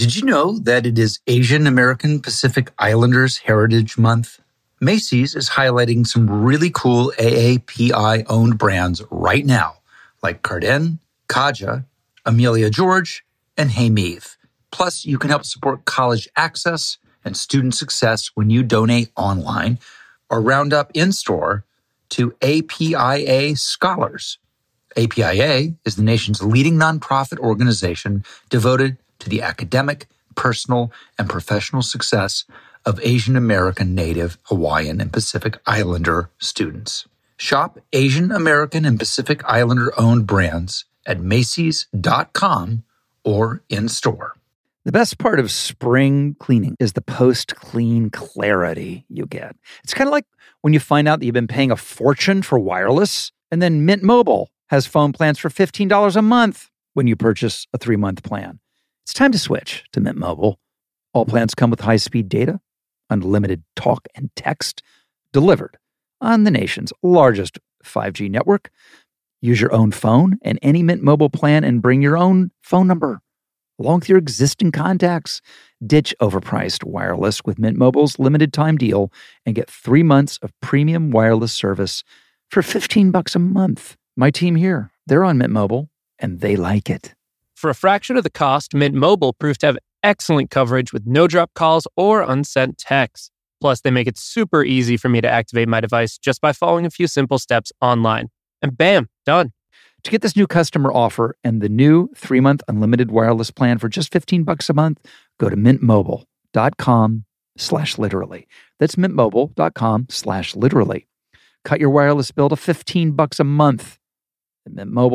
Did you know that it is Asian American Pacific Islanders Heritage Month? Macy's is highlighting some really cool AAPI-owned brands right now, like Cardin, Kaja, Amelia George, and Hey Meave. Plus, you can help support college access and student success when you donate online or round up in-store to APIA Scholars. APIA is the nation's leading nonprofit organization devoted to the academic, personal, and professional success of Asian American, Native, Hawaiian, and Pacific Islander students. Shop Asian American and Pacific Islander-owned brands at Macy's.com or in-store. The best part of spring cleaning is the post-clean clarity you get. It's kind of like when you find out that you've been paying a fortune for wireless, and then Mint Mobile has phone plans for $15 a month when you purchase a 3-month plan. It's time to switch to Mint Mobile. All plans come with high-speed data, unlimited talk and text delivered on the nation's largest 5G network. Use your own phone and any Mint Mobile plan and bring your own phone number along with your existing contacts. Ditch overpriced wireless with Mint Mobile's limited time deal and get 3 months of premium wireless service for $15 a month. My team here, they're on Mint Mobile and they like it. For a fraction of the cost, Mint Mobile proves to have excellent coverage with no-drop calls or unsent texts. Plus, they make it super easy for me to activate my device just by following a few simple steps online. And bam, done. To get this new customer offer and the new 3-month unlimited wireless plan for just $15 a month, go to mintmobile.com/literally. That's mintmobile.com/literally. Cut your wireless bill to $15 a month at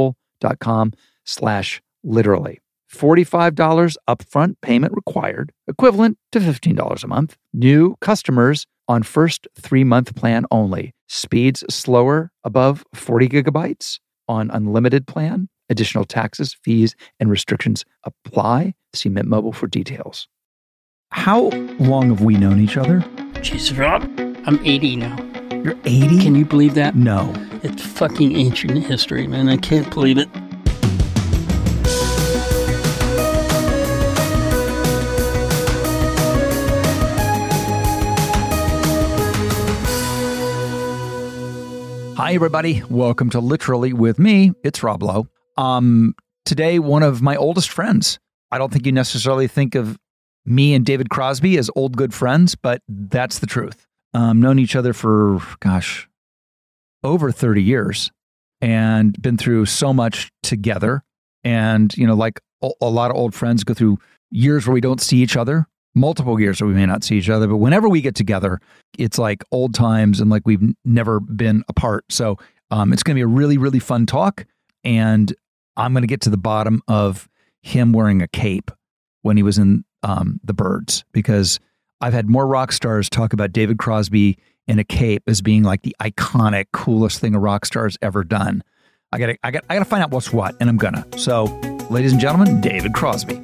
mintmobile.com/literally. $45 upfront payment required, equivalent to $15 a month. New customers on first 3-month plan only. Speeds slower above 40 gigabytes on unlimited plan. Additional taxes, fees, and restrictions apply. See Mint Mobile for details. How long have we known each other? Jesus, Rob, I'm 80 now. You're 80? Can you believe that? No. It's fucking ancient history, man. I can't believe it. Hi, everybody. Welcome to Literally with me. It's Rob Lowe. Today, one of my oldest friends. I don't think you necessarily think of me and David Crosby as old good friends, but that's the truth. Known each other for, over 30 years and been through so much together. And, like a lot of old friends go through years where we don't see each other, multiple years where we may not see each other. But whenever we get together, it's like old times and like we've never been apart. So it's going to be a really, really fun talk. And I'm going to get to the bottom of him wearing a cape when he was in the Byrds, because I've had more rock stars talk about David Crosby in a cape as being like the iconic, coolest thing a rock star's ever done. I gotta find out what's what, and I'm gonna. So, ladies and gentlemen, David Crosby.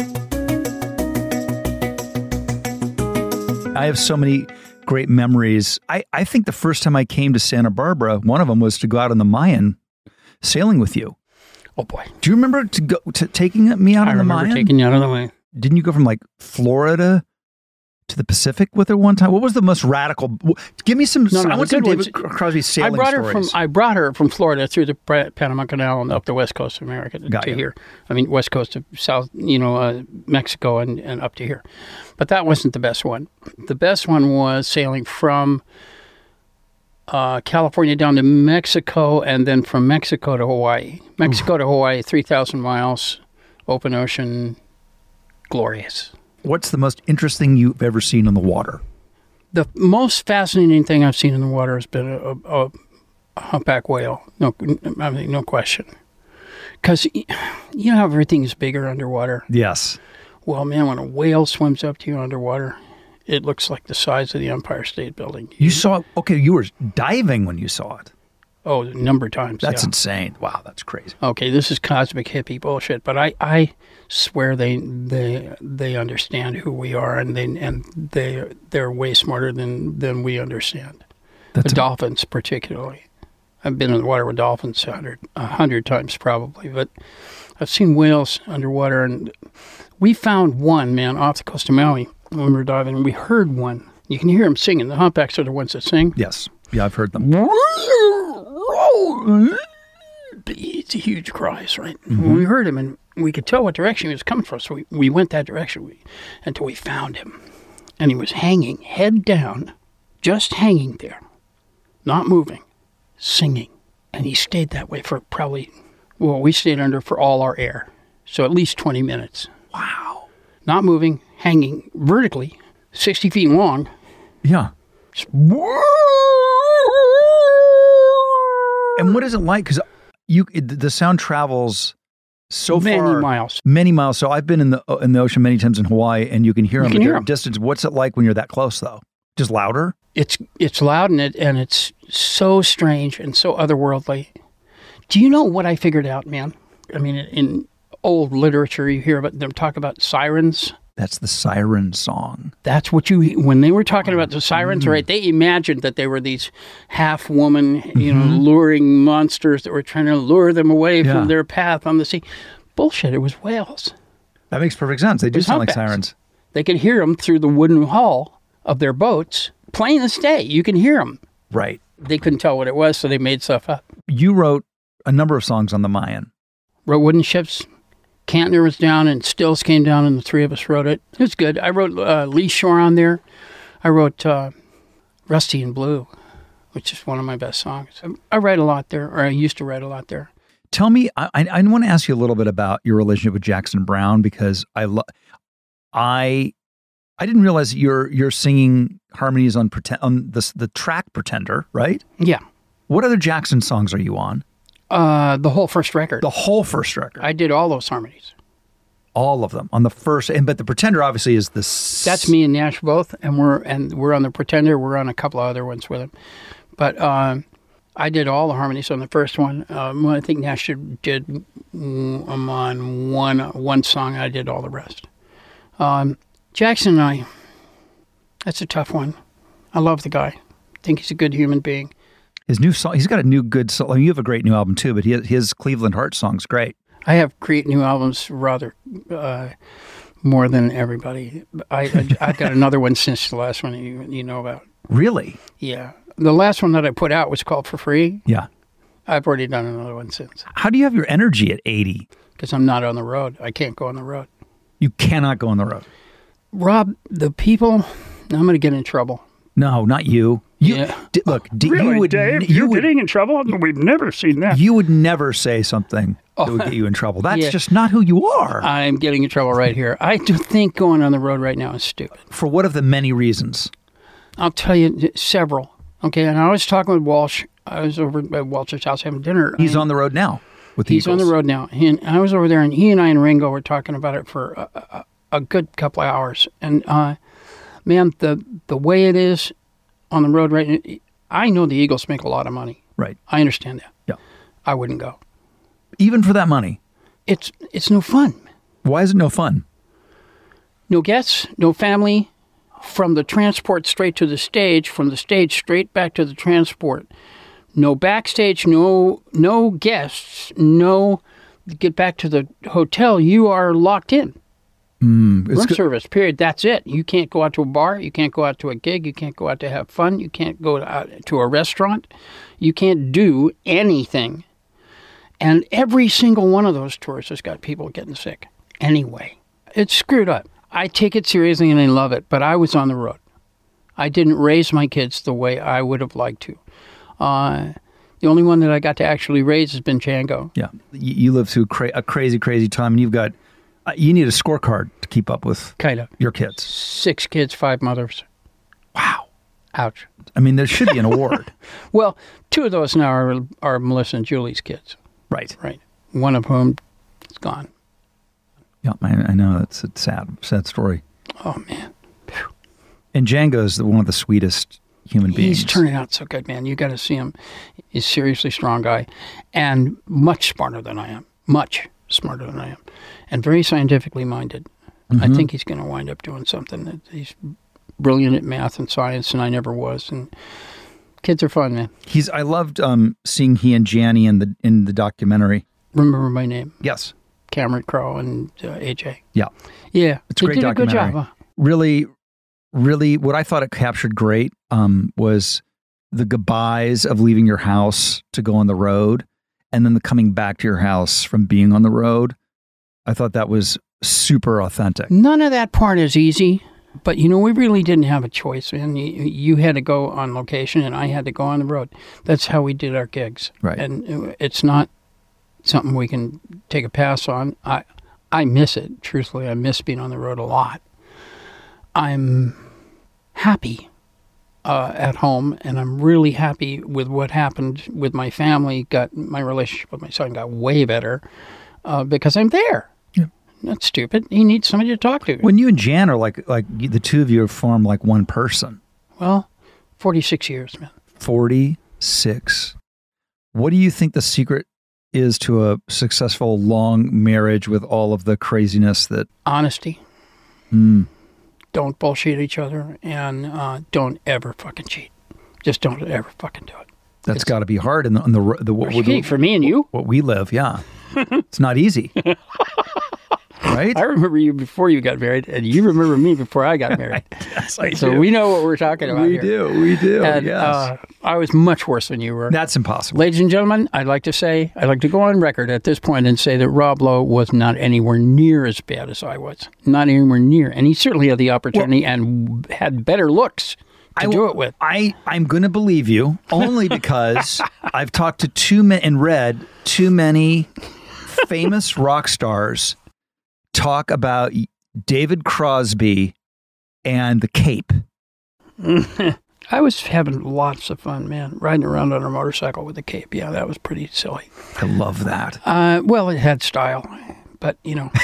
I have so many great memories. I think the first time I came to Santa Barbara, one of them was to go out on the Mayan sailing with you. Oh boy. Do you remember taking me out on the Mayan? I remember taking you out of the way. Didn't you go from like Florida to the Pacific with her one time? What was the most radical? Give me some. I want some David Crosby sailing stories. I brought her from Florida through the Panama Canal and up the west coast of America to here. I mean, west coast of South, Mexico and up to here. But that wasn't the best one. The best one was sailing from California down to Mexico, and then from Mexico to Hawaii. Mexico to Hawaii, 3,000 miles, open ocean, glorious. What's the most interesting you've ever seen on the water? The most fascinating thing I've seen in the water has been a humpback whale. No question. Because you know how everything is bigger underwater? Yes. Well, man, when a whale swims up to you underwater, it looks like the size of the Empire State Building. You saw, you were diving when you saw it. Oh, a number of times. That's insane. Wow, that's crazy. Okay, this is cosmic hippie bullshit, but I swear they understand who we are, and they're way smarter than we understand. The dolphins, particularly. I've been in the water with dolphins 100 times probably, but I've seen whales underwater, and We found one, man, off the coast of Maui when we were diving, and we heard one. You can hear them singing. The humpbacks are the ones that sing. Yes. Yeah, I've heard them. It's a huge cries, right? We heard him, and we could tell what direction he was coming from, so we went that direction until we found him. And he was hanging, head down, just hanging there, not moving, singing. And he stayed that way for probably, we stayed under for all our air. So at least 20 minutes. Wow. Not moving, hanging vertically, 60 feet long. Yeah. And what is it like? Because the sound travels so many far, many miles. So I've been in the ocean many times in Hawaii, and you can hear them at a distance. What's it like when you're that close, though? Just louder? It's loud, and it's so strange and so otherworldly. Do you know what I figured out, man? I mean, in old literature, you hear about them talk about sirens. That's the siren song. That's what when they were talking about the sirens, right? They imagined that they were these half-woman, luring monsters that were trying to lure them away from their path on the sea. Bullshit, it was whales. That makes perfect sense. They do sound like sirens. They could hear them through the wooden hull of their boats. Plain as day, you can hear them. Right. They couldn't tell what it was, so they made stuff up. You wrote a number of songs on the Mayan. Wrote Wooden Ships. Cantner was down and Stills came down, and the three of us wrote it. It was good. I wrote Lee Shore on there. I wrote Rusty in Blue, which is one of my best songs. I write a lot there, or I used to write a lot there. Tell me, I want to ask you a little bit about your relationship with Jackson Browne, because I didn't realize you're singing harmonies on the track Pretender, right? Yeah. What other Jackson songs are you on? The whole first record. The whole first record. I did all those harmonies. All of them on the first, but the Pretender obviously is That's me and Nash both, and we're on the Pretender. We're on a couple of other ones with him, but I did all the harmonies on the first one. I think Nash did on one song. I did all the rest. Jackson and I, that's a tough one. I love the guy. I think he's a good human being. His new song, he's got a new good song. I mean, you have a great new album too, but his Cleveland Heart song's great. I have create new albums rather more than everybody. I've got another one since the last one you know about. Really? Yeah. The last one that I put out was called For Free. Yeah. I've already done another one since. How do you have your energy at 80? Because I'm not on the road. I can't go on the road. You cannot go on the road. Rob, the people, I'm going to get in trouble. No, not you. Look, really, Dave, you're getting in trouble? We've never seen that. You would never say something that would get you in trouble. That's just not who you are. I'm getting in trouble right here. I do think going on the road right now is stupid. For what of the many reasons? I'll tell you several. Okay, and I was talking with Walsh. I was over at Walsh's house having dinner. He's on the road now with the Eagles. He's on the road now. And I was over there, and he and I and Ringo were talking about it for a good couple of hours. And, man, the way it is on the road right now, I know the Eagles make a lot of money. Right. I understand that. Yeah. I wouldn't go. Even for that money? It's no fun. Why is it no fun? No guests, no family. From the transport straight to the stage, from the stage straight back to the transport. No backstage, no guests, no get back to the hotel. You are locked in. Room service, period. That's it. You can't go out to a bar. You can't go out to a gig. You can't go out to have fun. You can't go out to a restaurant. You can't do anything. And every single one of those tours has got people getting sick. Anyway, it's screwed up. I take it seriously and I love it, but I was on the road. I didn't raise my kids the way I would have liked to. The only one that I got to actually raise has been Django. Yeah. You lived through a crazy, crazy time, and you've got... you need a scorecard to keep up with your kids. 6 kids, 5 mothers. Wow. Ouch. I mean, there should be an award. Well, 2 of those now are Melissa and Julie's kids. Right. Right. One of whom is gone. Yeah, I know. It's a sad story. Oh, man. And Django's one of the sweetest human beings. He's turning out so good, man. You got to see him. He's a seriously strong guy and much smarter than I am. Much smarter than I am. And very scientifically minded. Mm-hmm. I think he's going to wind up doing something. He's brilliant at math and science, and I never was. And kids are fun, man. I loved seeing he and Gianni in the documentary. Remember My Name? Yes. Cameron Crowe and AJ. Yeah. Yeah. It's a great did a good documentary. job. Huh? Really, really, what I thought it captured great was the goodbyes of leaving your house to go on the road and then the coming back to your house from being on the road. I thought that was super authentic. None of that part is easy, but we really didn't have a choice, man. You had to go on location and I had to go on the road. That's how we did our gigs. Right. And it's not something we can take a pass on. I miss it. Truthfully, I miss being on the road a lot. I'm happy at home, and I'm really happy with what happened with my family. My relationship with my son got way better because I'm there. Yeah. That's stupid. He needs somebody to talk to. When you and Jan are like the two of you form like one person. Well, 46 years, man. 46. What do you think the secret is to a successful long marriage with all of the craziness that... Honesty. Don't bullshit each other, and don't ever fucking cheat. Just don't ever fucking do it. That's got to be hard in the for me and you. What we live, yeah. It's not easy. Right? I remember you before you got married, and you remember me before I got married. Yes, I so do. We know what we're talking about We do, and, yes. I was much worse than you were. That's impossible. Ladies and gentlemen, I'd like to go on record at this point and say that Rob Lowe was not anywhere near as bad as I was. Not anywhere near. And he certainly had the opportunity and had better looks to do it with. I'm going to believe you only because I've talked to too many famous rock stars talk about David Crosby and the Cape. I was having lots of fun, man, riding around on a motorcycle with the Cape. Yeah, that was pretty silly. I love that. Well, it had style, but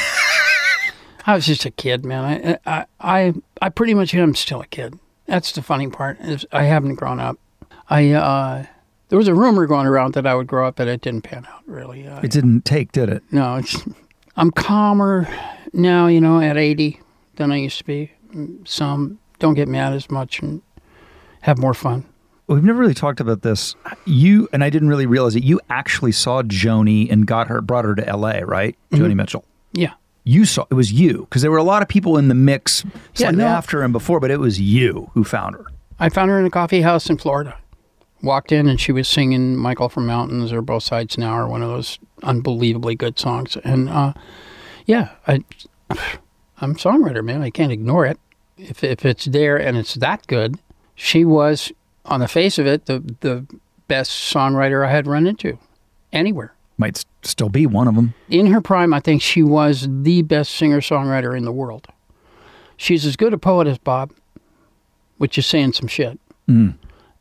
I was just a kid, man. I pretty much am still a kid. That's the funny part, is I haven't grown up. There was a rumor going around that I would grow up, but it didn't pan out, really. It didn't take, did it? No, I'm calmer now, at 80 than I used to be. Don't get mad as much and have more fun. We've never really talked about this. You, and I didn't really realize it, you actually saw Joni and brought her to LA, right? Mm-hmm. Joni Mitchell. Yeah. It was you, because there were a lot of people in the mix after and before, but it was you who found her. I found her in a coffee house in Florida. Walked in and she was singing Michael from Mountains or Both Sides Now or one of those unbelievably good songs. And I'm a songwriter, man. I can't ignore it. If it's there and it's that good, she was, on the face of it, the best songwriter I had run into anywhere. Might still be one of them. In her prime, I think she was the best singer-songwriter in the world. She's as good a poet as Bob, which is saying some shit. Mm.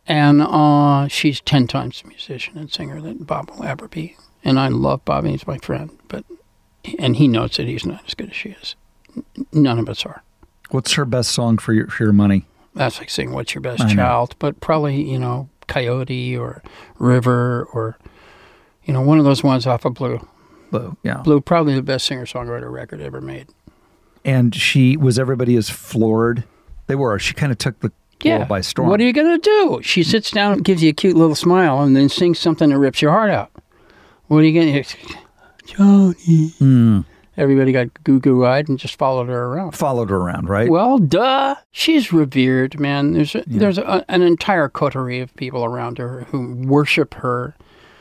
And she's 10 times the musician and singer that Bob will ever be. And I love Bob, and he's my friend. And he knows that he's not as good as she is. None of us are. What's her best song for your money? That's like saying, what's your best child? But probably, Coyote or River or, one of those ones off of Blue. Blue, yeah. Blue, probably the best singer-songwriter record ever made. And everybody as floored? They were. She kind of took the world by storm. What are you going to do? She sits down, gives you a cute little smile, and then sings something that rips your heart out. What are you going to do? Joni. Mm. Everybody got goo-goo-eyed and just followed her around. Followed her around, right? Well, duh. She's revered, man. There's an entire coterie of people around her who worship her.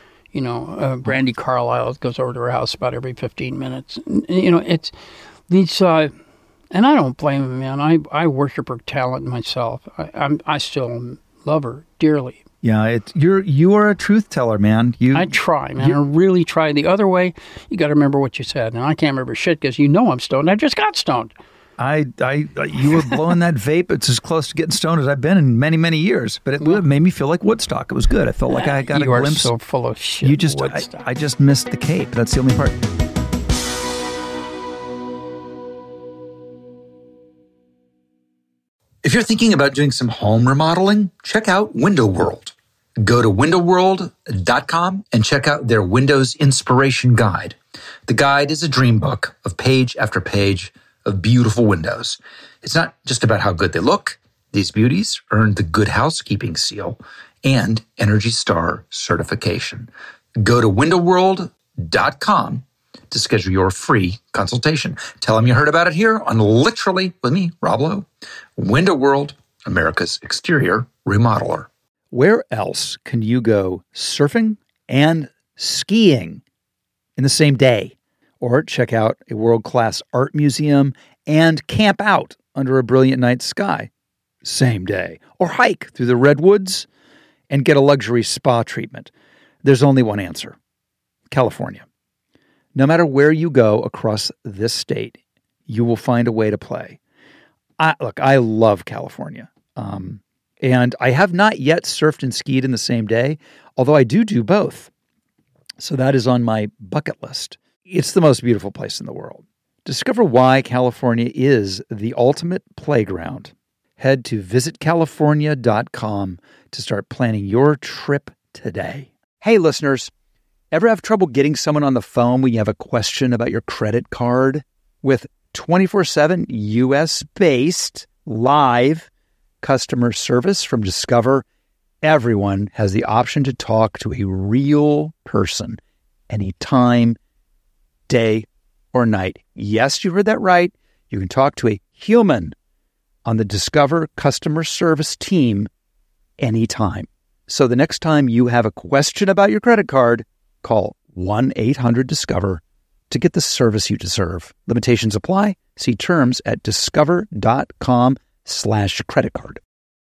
Brandy Carlisle goes over to her house about every 15 minutes. It's these... And I don't blame him, man. I worship her talent myself. I still love her dearly. Yeah, you are a truth teller, man. I try, man. I really try. The other way, you got to remember what you said, and I can't remember shit because I'm stoned. I just got stoned. You were blowing that vape. It's as close to getting stoned as I've been in many, many years. But it made me feel like Woodstock. It was good. I felt like I got a glimpse. You are so full of shit. I just missed the Cape. That's the only part. If you're thinking about doing some home remodeling, check out Window World. Go to windowworld.com and check out their Windows Inspiration Guide. The guide is a dream book of page after page of beautiful windows. It's not just about how good they look. These beauties earned the Good Housekeeping seal and Energy Star certification. Go to windowworld.com to schedule your free consultation. Tell them you heard about it here on Literally with me, Rob Lowe. Window World, America's exterior remodeler. Where else can you go surfing and skiing in the same day? Or check out a world-class art museum and camp out under a brilliant night sky same day. Or hike through the redwoods and get a luxury spa treatment. There's only one answer: California. No matter where you go across this state, you will find a way to play. I love California. And I have not yet surfed and skied in the same day, although I do both. So that is on my bucket list. It's the most beautiful place in the world. Discover why California is the ultimate playground. Head to visitcalifornia.com to start planning your trip today. Hey, listeners, ever have trouble getting someone on the phone when you have a question about your credit card? With 24/7 U.S.-based live customer service from Discover, everyone has the option to talk to a real person anytime, day or night. Yes, you heard that right. You can talk to a human on the Discover customer service team anytime. So the next time you have a question about your credit card, call 1-800-DISCOVER to get the service you deserve. Limitations apply. See terms at discover.com/credit card.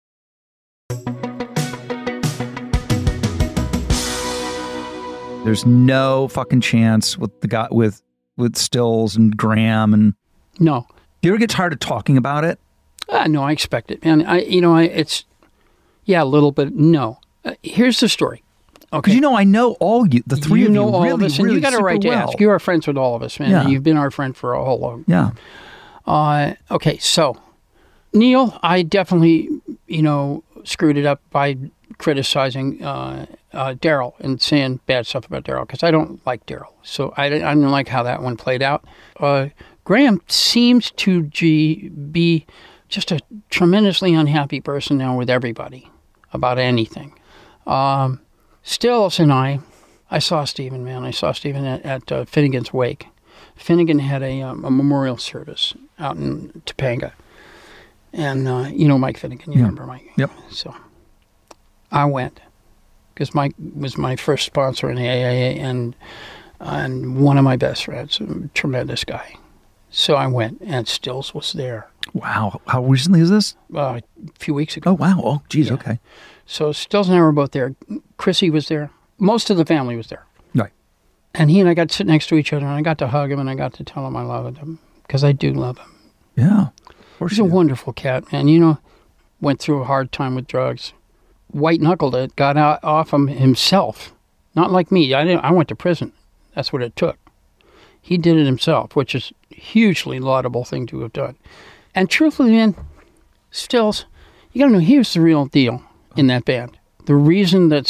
There's no fucking chance with the guy with Stills and Graham and No. Do you ever get tired of talking about it? No, I expect it, man. It's a little bit. No, here's the story. Okay, because I know all you, the three of you, all really, of us, and really you got a right to well. ask. You are friends with all of us, man. Yeah. You've been our friend for a whole long. Yeah. Okay, so Neil, I definitely screwed it up by criticizing Daryl and saying bad stuff about Daryl because I don't like Daryl. So I don't like how that one played out. Graham seems to be just a tremendously unhappy person now with everybody about anything. Stills and I saw Stephen, man. I saw Stephen at Finnegan's wake. Finnegan had a memorial service out in Topanga. And, Mike Finnegan, you remember Mike? Yep. So I went because Mike was my first sponsor in the AA and one of my best friends, a tremendous guy. So I went, and Stills was there. Wow. How recently is this? A few weeks ago. Oh, wow. Oh, geez. Yeah. Okay. So Stills and I were both there. Chrissy was there. Most of the family was there. Right. And he and I got to sit next to each other, and I got to hug him, and I got to tell him I loved him, because I do love him. Yeah. Of course. He's a wonderful cat, man. Went through a hard time with drugs. White-knuckled it, got out off him himself. Not like me. I went to prison. That's what it took. He did it himself, which is a hugely laudable thing to have done. And truthfully, man, Stills, you got to know, he was the real deal in that band. The reason that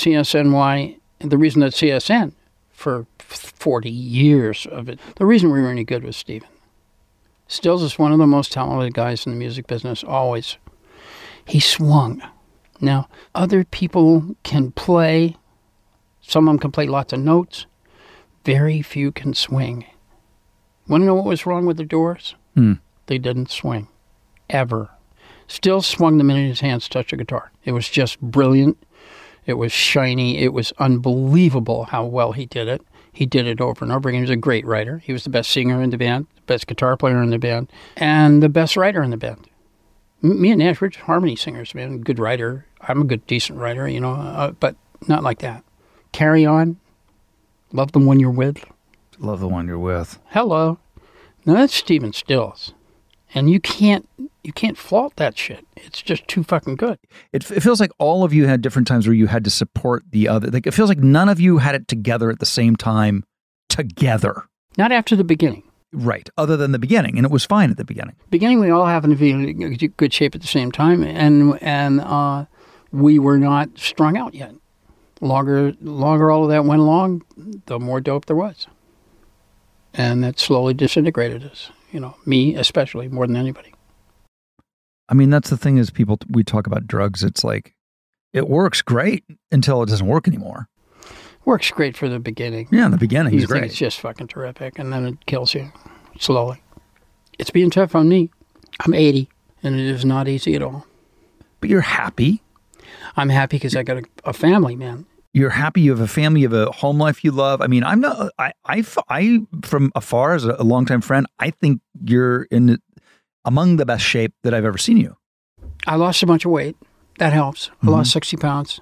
CSN for 40 years of it, the reason we were any good was Stephen. Stills is one of the most talented guys in the music business, always. He swung. Now, other people can play. Some of them can play lots of notes. Very few can swing. Want to know what was wrong with the Doors? They didn't swing. Ever. Still swung the minute his hands touched the guitar. It was just brilliant. It was shiny. It was unbelievable how well he did it. He did it over and over again. He was a great writer. He was the best singer in the band, the best guitar player in the band, and the best writer in the band. Me and Nash, we're just harmony singers, man. Good writer. I'm a good, decent writer, but not like that. Carry On. Love the One You're With. Love the One You're With. Hello. Now that's Stephen Stills. And you can't fault that shit. It's just too fucking good. It feels like all of you had different times where you had to support the other. Like, it feels like none of you had it together at the same time together. Not after the beginning. Right. Other than the beginning. And it was fine at the beginning. Beginning, we all happened to be in good shape at the same time. And we were not strung out yet. Longer all of that went along, the more dope there was. And that slowly disintegrated us. Me especially, more than anybody. I mean, that's the thing is we talk about drugs. It's like, it works great until it doesn't work anymore. Works great for the beginning. Yeah, in the beginning, he's great. It's just fucking terrific, and then it kills you slowly. It's being tough on me. I'm 80, and it is not easy at all. But you're happy. I'm happy because I got a family, man. You're happy. You have a family. You have a home life you love. I mean, I'm not. I from afar as a longtime friend, I think you're among the best shape that I've ever seen you. I lost a bunch of weight. That helps. I lost 60 pounds.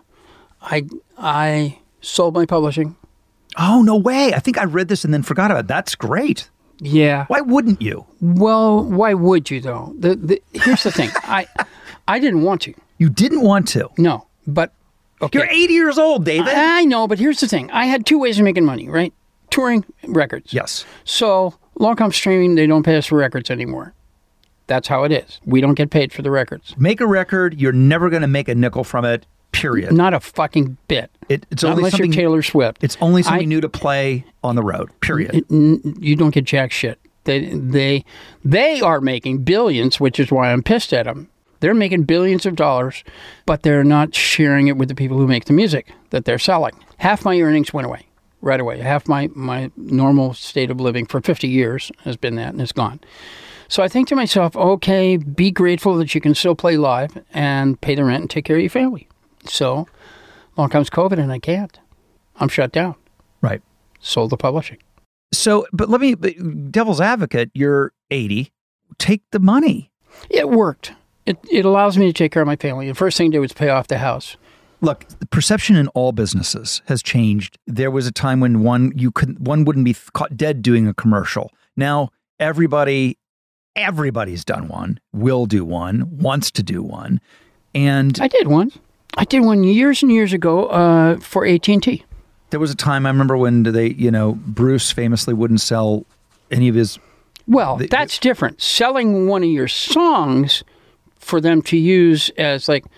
I sold my publishing. Oh, no way. I think I read this and then forgot about it. That's great. Yeah. Why wouldn't you? Well, why would you, though? Here's the thing. I didn't want to. You didn't want to? No, but... Okay. You're 80 years old, David. I know, but here's the thing. I had two ways of making money, right? Touring, records. Yes. So, long come streaming, they don't pay us for records anymore. That's how it is. We don't get paid for the records. Make a record, you're never going to make a nickel from it, period. Not a fucking bit. It's Not only unless you're Taylor Swift. It's only something new to play on the road, period. You don't get jack shit. They are making billions, which is why I'm pissed at them. They're making billions of dollars, but they're not sharing it with the people who make the music that they're selling. Half my earnings went away, right away. Half my normal state of living for 50 years has been that, and it's gone. So I think to myself, okay, be grateful that you can still play live and pay the rent and take care of your family. So along comes COVID, and I can't. I'm shut down. Right. Sold the publishing. So, but devil's advocate, you're 80. Take the money. It worked. It allows me to take care of my family. The first thing to do was pay off the house. Look, the perception in all businesses has changed. There was a time when one wouldn't be caught dead doing a commercial. Now everybody's done one, will do one, wants to do one, and I did one. I did one years and years ago for AT&T. There was a time I remember when Bruce famously wouldn't sell any of his. Well, that's different. Selling one of your songs for them to use as like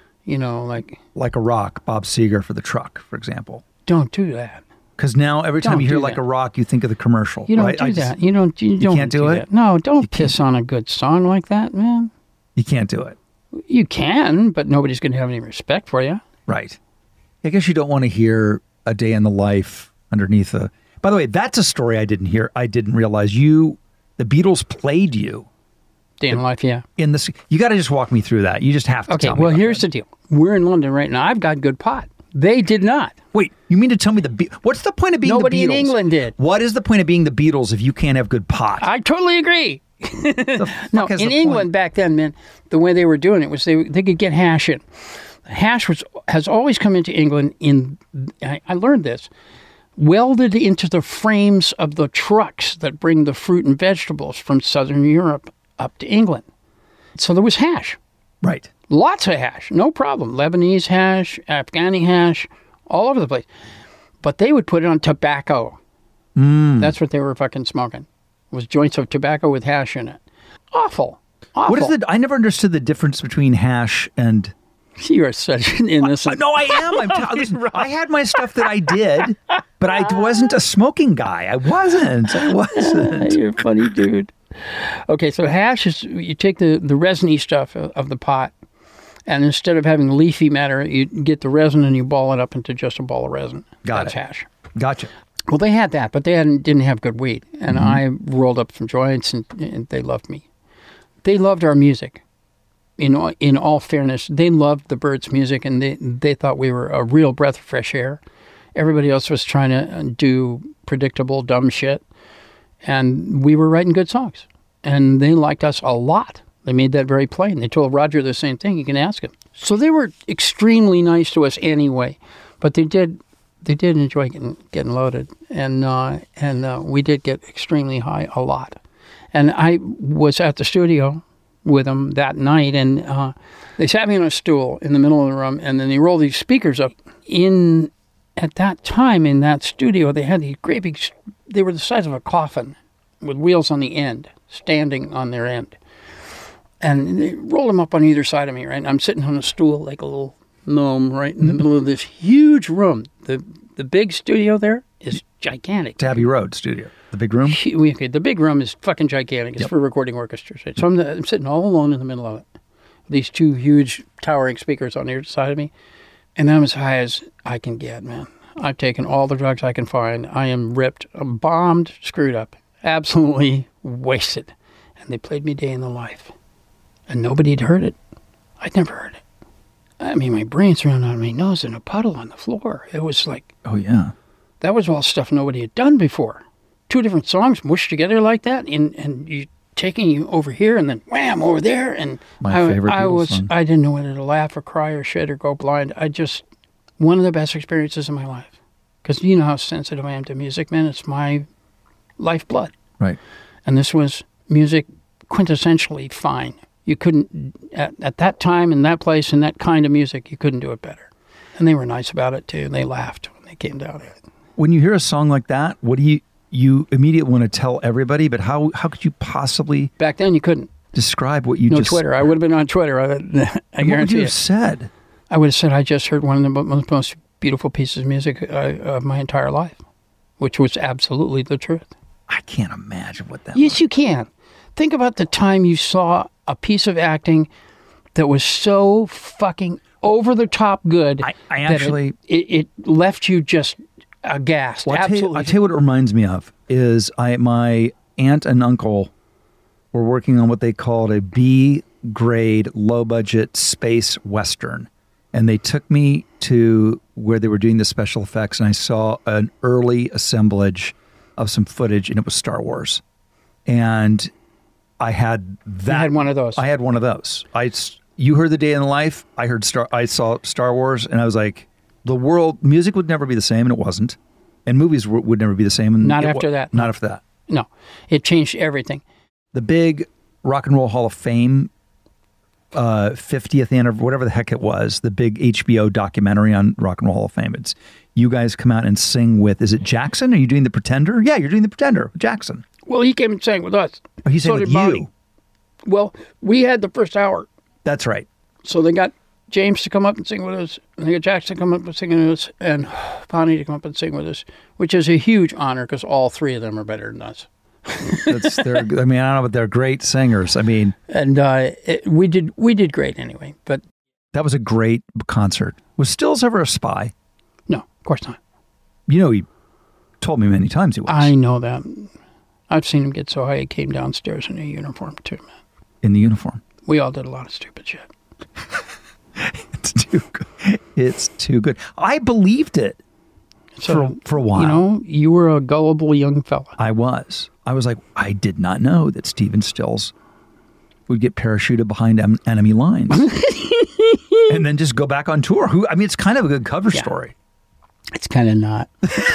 a rock, Bob Seger for the truck, for example. Don't do that. Because now every time you hear like a rock, you think of the commercial. You don't do that. You can't do it. That. No, don't piss on a good song like that, man. You can't do it. You can, but nobody's going to have any respect for you. Right. I guess you don't want to hear A Day in the Life underneath a. By the way, that's a story I didn't hear. I didn't realize the Beatles played you. Day in Life, yeah. You got to just walk me through that. You just have to. Okay, tell me well, here's that. the deal. We're in London right now. I've got good pot. They did not. Wait, you mean to tell me what's the point of being Nobody the Beatles? in England did. What is the point of being the Beatles if you can't have good pot? I totally agree. No, in England back then, man, the way they were doing it was they could get hash in. Hash has always come into England I learned this, welded into the frames of the trucks that bring the fruit and vegetables from Southern Europe up to England. So there was hash. Right. Lots of hash, no problem. Lebanese hash, Afghani hash, all over the place. But they would put it on tobacco. That's what they were fucking smoking. Was joints of tobacco with hash in it. Awful. What is I never understood the difference between hash and... You are such an innocent... No, I am. Listen, I had my stuff that I did, but I wasn't a smoking guy. I wasn't. You're a funny dude. Okay, so hash is... You take the resiny stuff of the pot, and instead of having leafy matter, you get the resin and you ball it up into just a ball of resin. That's hash. Gotcha. Well, they had that, but they didn't have good weed. And I rolled up some joints, and they loved me. They loved our music. In all fairness, they loved the Byrds' music, and they thought we were a real breath of fresh air. Everybody else was trying to do predictable, dumb shit. And we were writing good songs. And they liked us a lot. They made that very plain. They told Roger the same thing. You can ask him. So they were extremely nice to us anyway. But they did enjoy getting loaded, and we did get extremely high a lot. And I was at the studio with them that night, and they sat me on a stool in the middle of the room, and then they rolled these speakers up. At that time in that studio, they had these great big. They were the size of a coffin, with wheels on the end, standing on their end, and they rolled them up on either side of me. Right, and I'm sitting on a stool like a little gnome right in the middle of this huge room. The big studio there is gigantic. Abbey Road studio. The big room? The big room is fucking gigantic. It's for recording orchestras. Right? So I'm sitting all alone in the middle of it. These two huge towering speakers on either side of me. And I'm as high as I can get, man. I've taken all the drugs I can find. I am ripped. I'm bombed, screwed up, absolutely wasted. And they played me Day in the Life. And nobody had heard it. I'd never heard it. I mean, my brain's running out of my nose in a puddle on the floor. It was like... Oh, yeah. That was all stuff nobody had done before. 2 different songs mushed together like that, and you taking you over here and then wham over there. And my favorite Beatles song. I didn't know whether to laugh or cry or shit or go blind. One of the best experiences of my life. Because you know how sensitive I am to music, man. It's my lifeblood. Right. And this was music quintessentially fine. You couldn't, at that time, in that place, in that kind of music, you couldn't do it better. And they were nice about it, too. They laughed when they came down here. When you hear a song like that, what do you immediately want to tell everybody, but how could you possibly... Back then, you couldn't. Describe what you just... No Twitter. I would have been on Twitter. I guarantee what would you have said? I would have said, I just heard one of the most beautiful pieces of music of my entire life, which was absolutely the truth. I can't imagine what that Yes, you can. Think about the time you saw a piece of acting that was so fucking over-the-top good. I actually... It left you just aghast. Well, absolutely. I'll tell you what it reminds me of is my aunt and uncle were working on what they called a B-grade, low-budget space western. And they took me to where they were doing the special effects, and I saw an early assemblage of some footage, and it was Star Wars. And I had that. You had one of those. I had one of those. You heard the Day in the Life. I saw Star Wars, and I was like, music would never be the same, and it wasn't. And movies would never be the same. And Not after that. Not after that. No. It changed everything. The big Rock and Roll Hall of Fame 50th anniversary, whatever the heck it was, the big HBO documentary on Rock and Roll Hall of Fame. It's you guys come out and sing with, is it Jackson? Are you doing The Pretender? Yeah, you're doing The Pretender with Jackson. Well, he came and sang with us. Oh, he sang with you? Bonnie. Well, we had the first hour. That's right. So they got James to come up and sing with us, and they got Jackson to come up and sing with us, and Bonnie to come up and sing with us, which is a huge honor because all 3 of them are better than us. I don't know, but they're great singers. And we did great anyway. But that was a great concert. Was Stills ever a spy? No, of course not. You know, he told me many times he was. I know that. I've seen him get so high he came downstairs in a uniform too, man. In the uniform. We all did a lot of stupid shit. It's too good. It's too good. I believed it for a while. You know, you were a gullible young fella. I was like, I did not know that Stephen Stills would get parachuted behind enemy lines and then just go back on tour. It's kind of a good cover story. It's kind of not.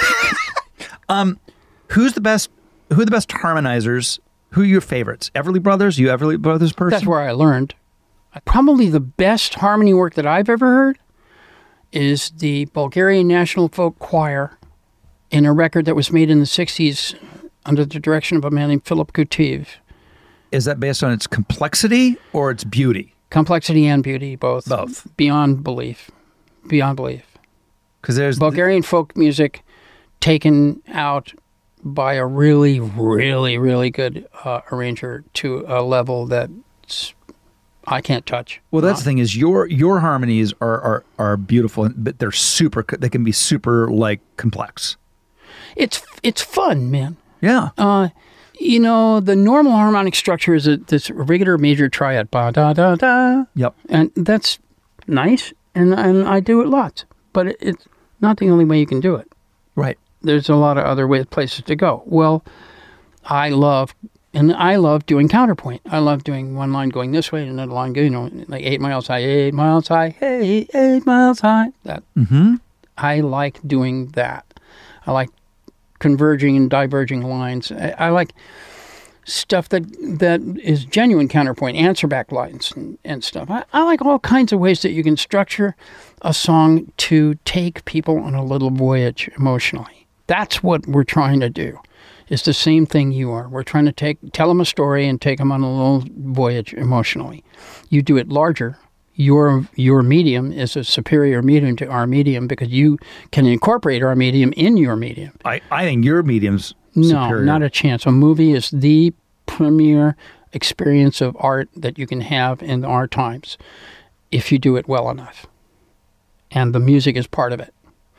Who are the best harmonizers? Who are your favorites? Everly Brothers? You Everly Brothers person? That's where I learned. Probably the best harmony work that I've ever heard is the Bulgarian National Folk Choir in a record that was made in the 60s under the direction of a man named Philip Kutiv. Is that based on its complexity or its beauty? Complexity and beauty, both. Both. Beyond belief. Beyond belief. Because there's Bulgarian folk music taken out by a really, really, really good arranger to a level that I can't touch. Well, that's the thing is your harmonies are beautiful, but they can be super like complex. It's fun, man. Yeah. The normal harmonic structure is this regular major triad, ba da da da. Yep. And that's nice, and I do it lots, but it's not the only way you can do it. Right. There's a lot of other places to go. Well, I love doing counterpoint. I love doing one line going this way and another line going, like 8 miles high, 8 miles high, hey, 8 miles high. That. Mm-hmm. I like doing that. I like converging and diverging lines. I like stuff that is genuine counterpoint, answer back lines and stuff. I like all kinds of ways that you can structure a song to take people on a little voyage emotionally. That's what we're trying to do. It's the same thing you are. We're trying to tell them a story and take them on a little voyage emotionally. You do it larger. Your medium is a superior medium to our medium because you can incorporate our medium in your medium. I think your medium's superior. No, not a chance. A movie is the premier experience of art that you can have in our times if you do it well enough. And the music is part of it.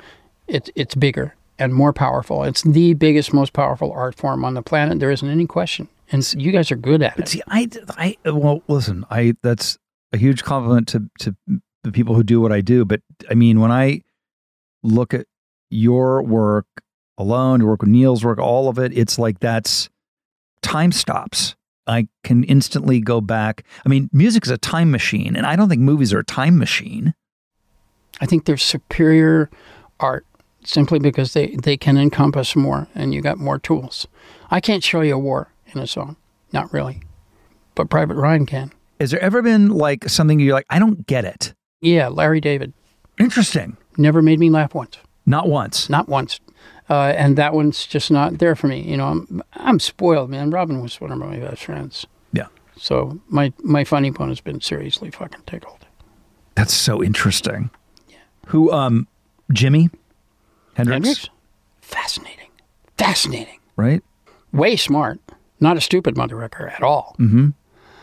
It's bigger and more powerful. It's the biggest, most powerful art form on the planet. There isn't any question. And you guys are good at it. See, well, listen, that's a huge compliment to the people who do what I do. But I mean, when I look at your work alone, your work with Neil's work, all of it, it's like that's time stops. I can instantly go back. I mean, music is a time machine, and I don't think movies are a time machine. I think they're superior art simply because they can encompass more, and you got more tools. I can't show you a war in a song. Not really. But Private Ryan can. Has there ever been like something you're like, I don't get it? Yeah, Larry David. Interesting. Never made me laugh once. Not once. Not once. And that one's just not there for me. You know, I'm spoiled, man. Robin was one of my best friends. Yeah. So my funny bone has been seriously fucking tickled. That's so interesting. Yeah. Who, Jimi Hendrix? Fascinating. Fascinating. Right? Way smart. Not a stupid motherfucker at all. Mm-hmm.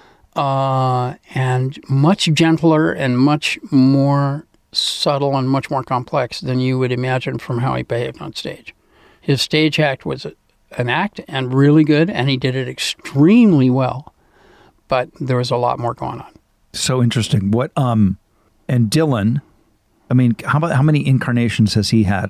And much gentler and much more subtle and much more complex than you would imagine from how he behaved on stage. His stage act was an act and really good, and he did it extremely well. But there was a lot more going on. So interesting. What and Dylan, I mean, how many incarnations has he had?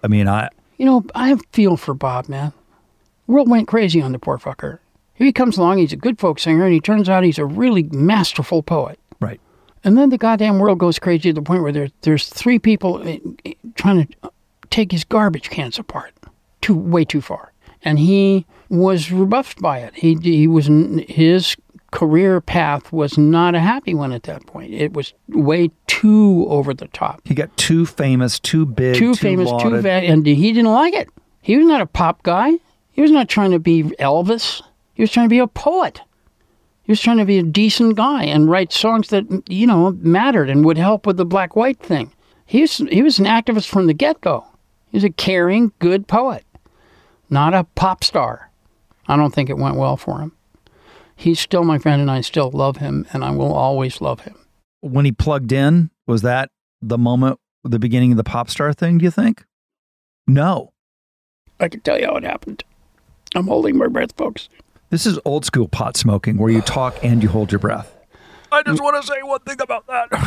I feel for Bob, man. The world went crazy on the poor fucker. Here he comes along, he's a good folk singer, and he turns out he's a really masterful poet. Right. And then the goddamn world goes crazy to the point where there's three people trying to take his garbage cans apart. Way too far. And he was rebuffed by it. His career path was not a happy one at that point. It was way too over the top. He got too famous, too big, too lauded. And he didn't like it. He was not a pop guy. He was not trying to be Elvis. He was trying to be a poet. He was trying to be a decent guy and write songs that, mattered and would help with the black-white thing. He was an activist from the get-go. He was a caring, good poet, not a pop star. I don't think it went well for him. He's still my friend, and I still love him, and I will always love him. When he plugged in, was that the moment, the beginning of the pop star thing, do you think? No. I can tell you how it happened. I'm holding my breath, folks. This is old school pot smoking where you talk and you hold your breath. I just want to say one thing about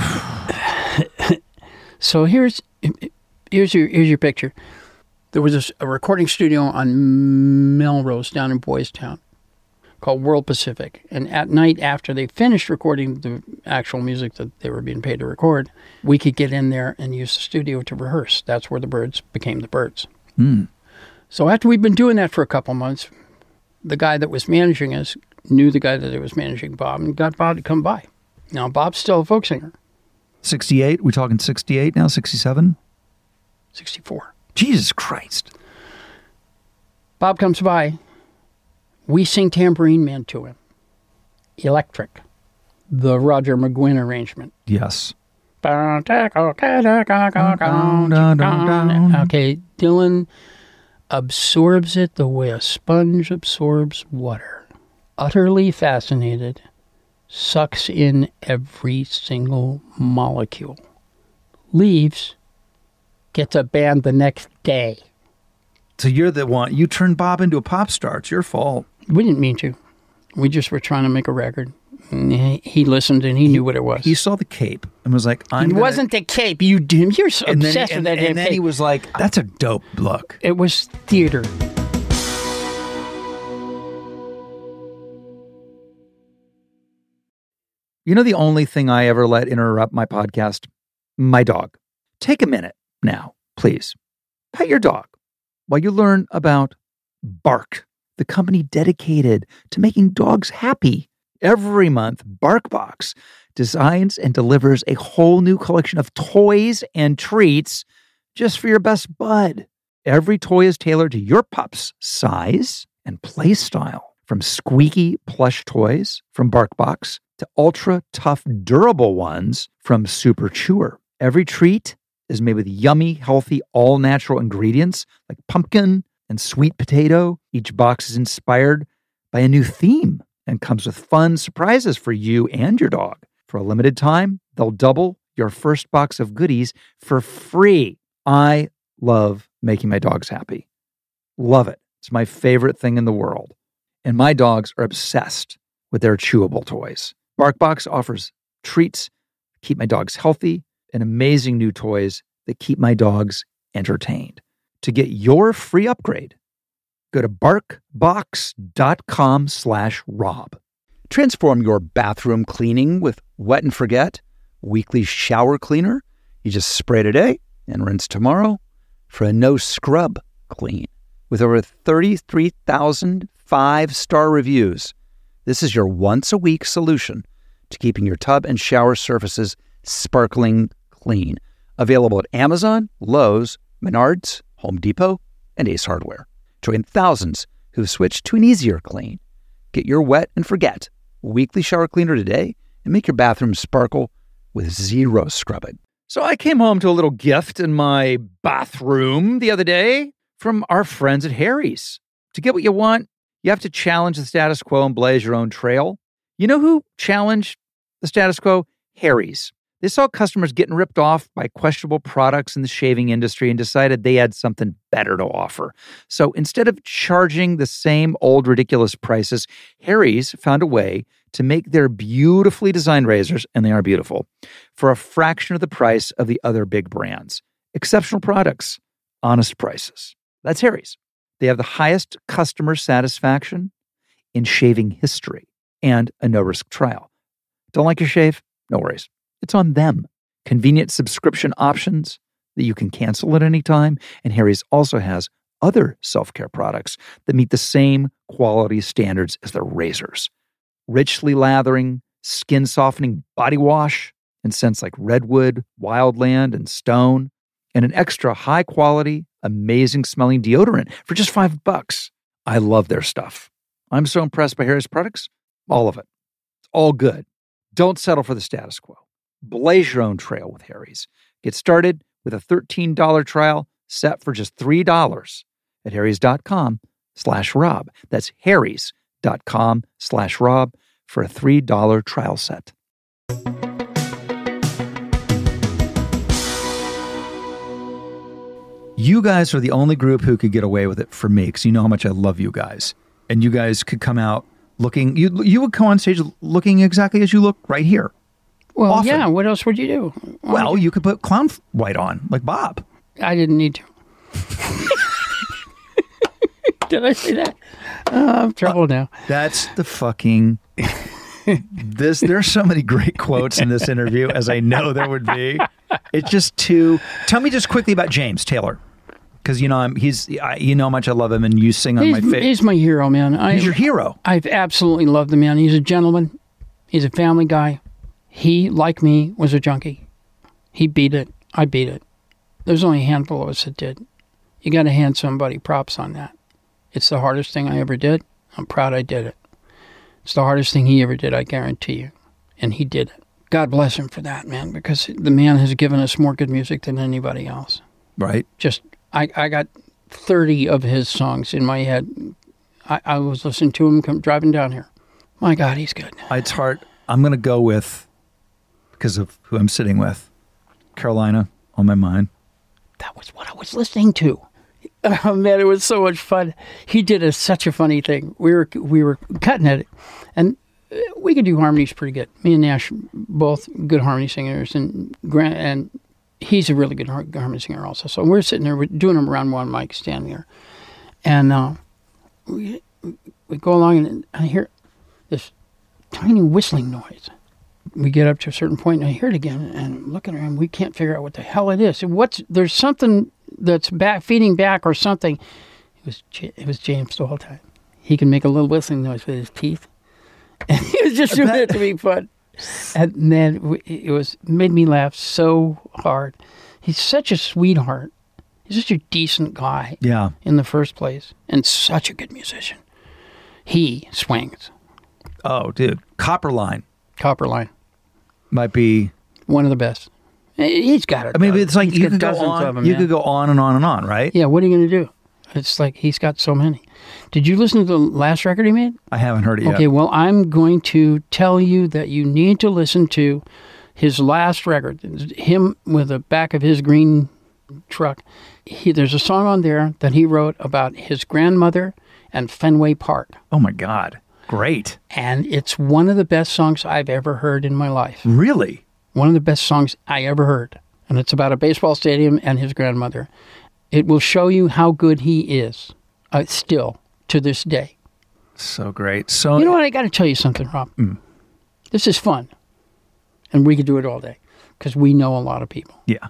that. So here's your picture. There was a recording studio on Melrose down in Boys Town called World Pacific. And at night after they finished recording the actual music that they were being paid to record, we could get in there and use the studio to rehearse. That's where the Byrds became the Byrds. Mm. So after we'd been doing that for a couple months, the guy that was managing us knew the guy that was managing Bob and got Bob to come by. Now, Bob's still a folk singer. 68? We talking 68 now? 67? 64. Jesus Christ. Bob comes by. We sing Tambourine Man to him. Electric. The Roger McGuinn arrangement. Yes. Okay, Dylan absorbs it the way a sponge absorbs water. Utterly fascinated, sucks in every single molecule. Leaves, gets a band the next day. So you're the one, you turned Bob into a pop star. It's your fault. We didn't mean to. We just were trying to make a record. And he listened and he knew what it was. He saw the cape and was like, It wasn't the cape. You're so obsessed with that damn cape. And then he was like, that's a dope look. It was theater. You know the only thing I ever let interrupt my podcast? My dog. Take a minute now, please. Pet your dog while you learn about Bark, the company dedicated to making dogs happy. Every month, BarkBox designs and delivers a whole new collection of toys and treats just for your best bud. Every toy is tailored to your pup's size and play style. From squeaky plush toys from BarkBox to ultra tough durable ones from Super Chewer. Every treat is made with yummy, healthy, all-natural ingredients like pumpkin and sweet potato. Each box is inspired by a new theme and comes with fun surprises for you and your dog. For a limited time, they'll double your first box of goodies for free. I love making my dogs happy. Love it. It's my favorite thing in the world. And my dogs are obsessed with their chewable toys. BarkBox offers treats, keep my dogs healthy, and amazing new toys that keep my dogs entertained. To get your free upgrade, go to barkbox.com/Rob. Transform your bathroom cleaning with Wet and Forget weekly shower cleaner. You just spray today and rinse tomorrow for a no scrub clean. With over 33,000 5-star reviews, this is your once-a-week solution to keeping your tub and shower surfaces sparkling clean. Available at Amazon, Lowe's, Menards, Home Depot, and Ace Hardware. Join thousands who've switched to an easier clean. Get your Wet and Forget weekly shower cleaner today and make your bathroom sparkle with zero scrubbing. So I came home to a little gift in my bathroom the other day from our friends at Harry's. To get what you want, you have to challenge the status quo and blaze your own trail. You know who challenged the status quo? Harry's. They saw customers getting ripped off by questionable products in the shaving industry and decided they had something better to offer. So instead of charging the same old ridiculous prices, Harry's found a way to make their beautifully designed razors, and they are beautiful, for a fraction of the price of the other big brands. Exceptional products, honest prices. That's Harry's. They have the highest customer satisfaction in shaving history and a no-risk trial. Don't like your shave? No worries. It's on them. Convenient subscription options that you can cancel at any time. And Harry's also has other self-care products that meet the same quality standards as their razors. Richly lathering, skin-softening body wash in scents like redwood, wildland, and stone. And an extra high-quality, amazing-smelling deodorant for just $5. I love their stuff. I'm so impressed by Harry's products. All of it. It's all good. Don't settle for the status quo. Blaze your own trail with Harry's. Get started with a $13 trial set for just $3 at harrys.com/Rob. That's harrys.com/Rob for a $3 trial set. You guys are the only group who could get away with it for me because you know how much I love you guys. And you guys could come out looking, you would come on stage looking exactly as you look right here. Well, Often. yeah, what else would you do? Well, you could put clown white on, like Bob. I didn't need to. Did I say that? I'm in trouble now. That's the fucking... There's so many great quotes in this interview, as I know there would be. It's just too... Tell me just quickly about James Taylor. Because, you know, you know how much I love him, and you sing on my face. He's my hero, man. He's your hero. I've absolutely loved the man. He's a gentleman. He's a family guy. He, like me, was a junkie. He beat it. I beat it. There's only a handful of us that did. You got to hand somebody props on that. It's the hardest thing I ever did. I'm proud I did it. It's the hardest thing he ever did, I guarantee you. And he did it. God bless him for that, man, because the man has given us more good music than anybody else. Right. Just, I got 30 of his songs in my head. I was listening to him driving down here. My God, he's good. It's hard. I'm going to go with, because of who I'm sitting with, Carolina on my mind. That was what I was listening to. Oh, man, it was so much fun. He did such a funny thing. We were cutting at it, and we could do harmonies pretty good. Me and Nash, both good harmony singers, and he's a really good harmony singer also. So we're sitting there, we're doing them around one mic, standing there, and we go along, and I hear this tiny whistling noise. We get up to a certain point, and I hear it again, and I'm looking around, we can't figure out what the hell it is. There's something that's feeding back or something. It was James the whole time. He can make a little whistling noise with his teeth. And he was just doing it to be fun. And then it made me laugh so hard. He's such a sweetheart. He's such a decent guy. Yeah. In the first place. And such a good musician. He swings. Oh, dude. Copperline Might be one of the best. He's got it. I mean, it's like you could go on. You could go on and on and on, right? Yeah. What are you going to do? It's like he's got so many. Did you listen to the last record he made? I haven't heard it yet. Okay. Well, I'm going to tell you that you need to listen to his last record. Him with the back of his green truck. There's a song on there that he wrote about his grandmother and Fenway Park. Oh, my God. Great. And it's one of the best songs I've ever heard in my life. Really? One of the best songs I ever heard. And it's about a baseball stadium and his grandmother. It will show you how good he is, still, to this day. So great. So you know what? I got to tell you something, Rob. This is fun. And we could do it all day because we know a lot of people. Yeah.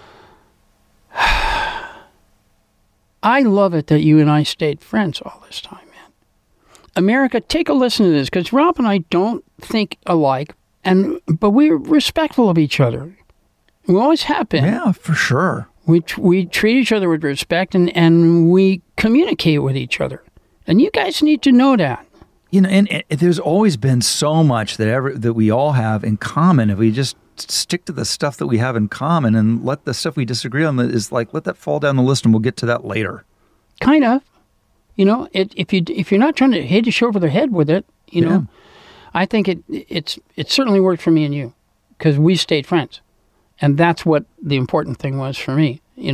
I love it that you and I stayed friends all this time, man. America, take a listen to this, because Rob and I don't think alike, but we're respectful of each other. We always have been. Yeah, for sure. We treat each other with respect, and we communicate with each other. And you guys need to know that. You know, and there's always been so much that we all have in common. If we just stick to the stuff that we have in common and let the stuff we disagree on is let that fall down the list, and we'll get to that later. Kind of. You know, if you're not trying to hit each over the head with it, you know, I think it certainly worked for me and you, because we stayed friends, and that's what the important thing was for me. You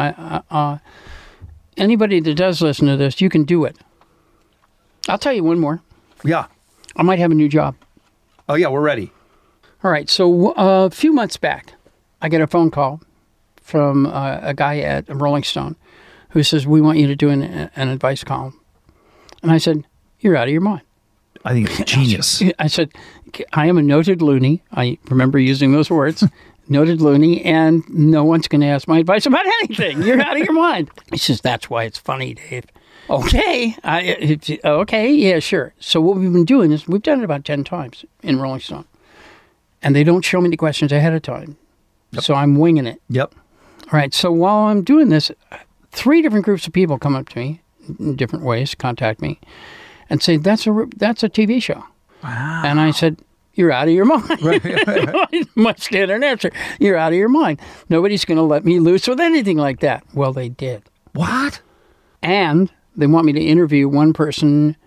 know, anybody that does listen to this, you can do it. I'll tell you one more. Yeah. I might have a new job. Oh, yeah, we're ready. All right. So a few months back, I get a phone call from a guy at Rolling Stone who says, we want you to do an advice column. And I said, you're out of your mind. I think it's genius. I said, I am a noted loony. I remember using those words. Noted loony, and no one's going to ask my advice about anything. You're out of your mind. He says, that's why it's funny, Dave. Okay. Okay, yeah, sure. So what we've been doing is we've done it about 10 times in Rolling Stone. And they don't show me the questions ahead of time. Yep. So I'm winging it. Yep. All right. So while I'm doing this, 3 different groups of people come up to me in different ways, contact me, and say, that's a TV show. Wow. And I said, you're out of your mind. Right. My standard answer, you're out of your mind. Nobody's going to let me loose with anything like that. Well, they did. What? And they want me to interview one person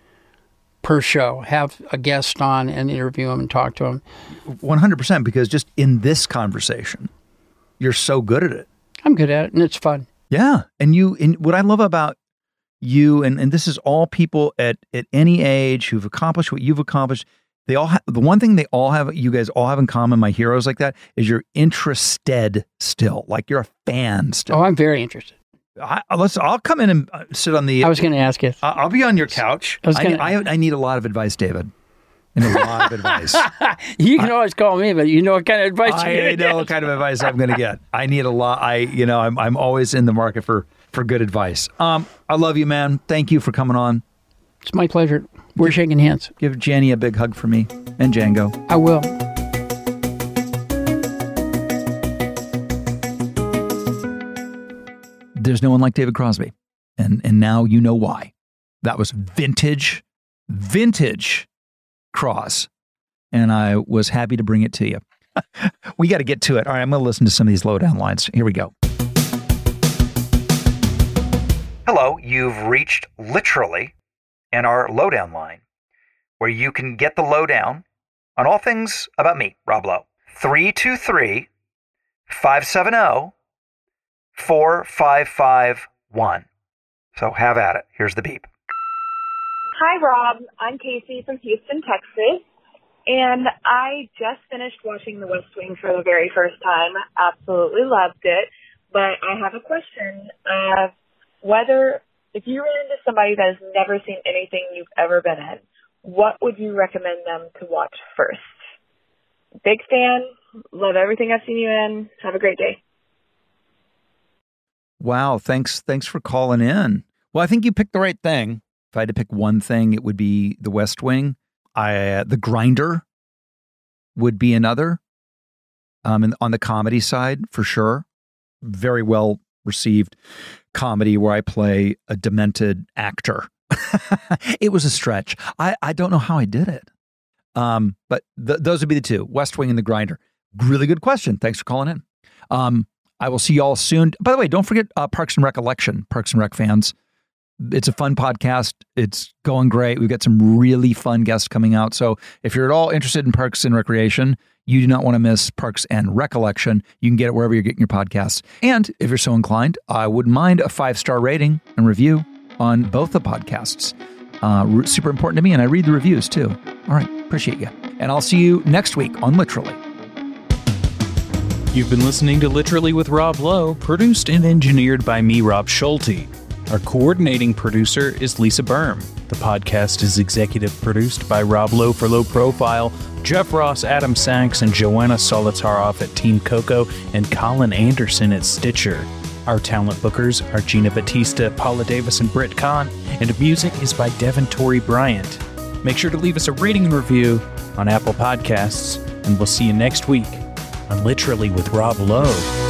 per show, have a guest on and interview them and talk to them. 100%, because just in this conversation, you're so good at it. I'm good at it, and it's fun. Yeah. And what I love about you, and this is all people at any age who've accomplished what you've accomplished, they all have, the one thing you guys all have in common, my heroes like that, is you're interested still. Like you're a fan still. Oh, I'm very interested. I'll come in and sit on the... I was going to ask you. I'll be on your couch. I need a lot of advice, David. And a lot of advice. You can always call me, but you know what kind of advice you're going to get. I know what kind of advice I'm going to get. I need a lot. I'm always in the market for good advice. I love you, man. Thank you for coming on. It's my pleasure. We're shaking hands. Give Janny a big hug for me and Django. I will. There's no one like David Crosby. And now you know why. That was vintage Cross. And I was happy to bring it to you. We got to get to it. All right, I'm going to listen to some of these lowdown lines. Here we go. Hello, you've reached literally in our lowdown line, where you can get the lowdown on all things about me, Rob Lowe. 323-570-4551. So have at it. Here's the beep. Hi, Rob. I'm Casey from Houston, Texas. And I just finished watching The West Wing for the very first time. Absolutely loved it. But I have a question of whether, if you ran into somebody that has never seen anything you've ever been in, what would you recommend them to watch first? Big fan. Love everything I've seen you in. Have a great day. Wow. Thanks for calling in. Well, I think you picked the right thing. If I had to pick one thing, it would be The West Wing. The Grinder would be another. And on the comedy side, for sure. Very well received comedy where I play a demented actor. It was a stretch. I don't know how I did it. But those would be the two, West Wing and The Grinder. Really good question. Thanks for calling in. I will see y'all soon. By the way, don't forget Parks and Recollection, Parks and Rec fans. It's a fun podcast. It's going great. We've got some really fun guests coming out. So if you're at all interested in Parks and Recreation, you do not want to miss Parks and Recollection. You can get it wherever you're getting your podcasts. And if you're so inclined, I wouldn't mind a 5-star rating and review on both the podcasts. Super important to me, and I read the reviews too. All right, appreciate you. And I'll see you next week on Literally. You've been listening to Literally with Rob Lowe, produced and engineered by me, Rob Schulte. Our coordinating producer is Lisa Berm. The podcast is executive produced by Rob Lowe for Low Profile, Jeff Ross, Adam Sachs, and Joanna Solitaroff at Team Coco, and Colin Anderson at Stitcher. Our talent bookers are Gina Batista, Paula Davis, and Britt Kahn, and music is by Devin Torrey Bryant. Make sure to leave us a rating and review on Apple Podcasts, and we'll see you next week on Literally with Rob Lowe.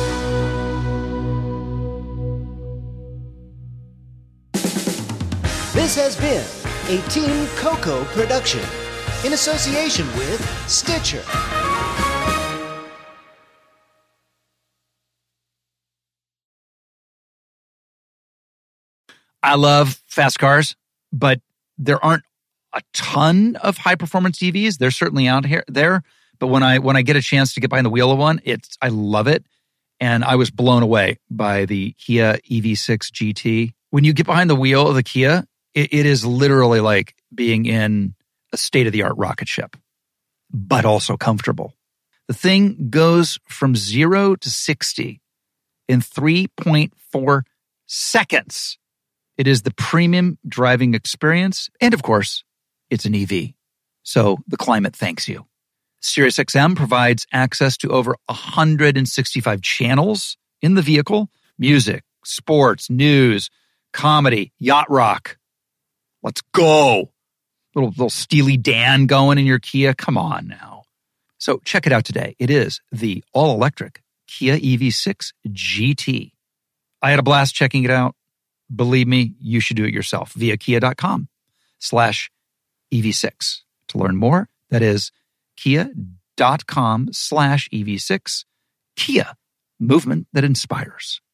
This has been a Team Coco production in association with Stitcher. I love fast cars, but there aren't a ton of high performance EVs. They're certainly out there. But when I get a chance to get behind the wheel of one, I love it. And I was blown away by the Kia EV6 GT. When you get behind the wheel of the Kia, it is literally like being in a state-of-the-art rocket ship, but also comfortable. The thing goes from 0 to 60 in 3.4 seconds. It is the premium driving experience. And of course, it's an EV. So the climate thanks you. SiriusXM provides access to over 165 channels in the vehicle. Music, sports, news, comedy, yacht rock. Let's go. Little Steely Dan going in your Kia. Come on now. So check it out today. It is the all-electric Kia EV6 GT. I had a blast checking it out. Believe me, you should do it yourself via kia.com/EV6. To learn more, that is kia.com/EV6. Kia, movement that inspires.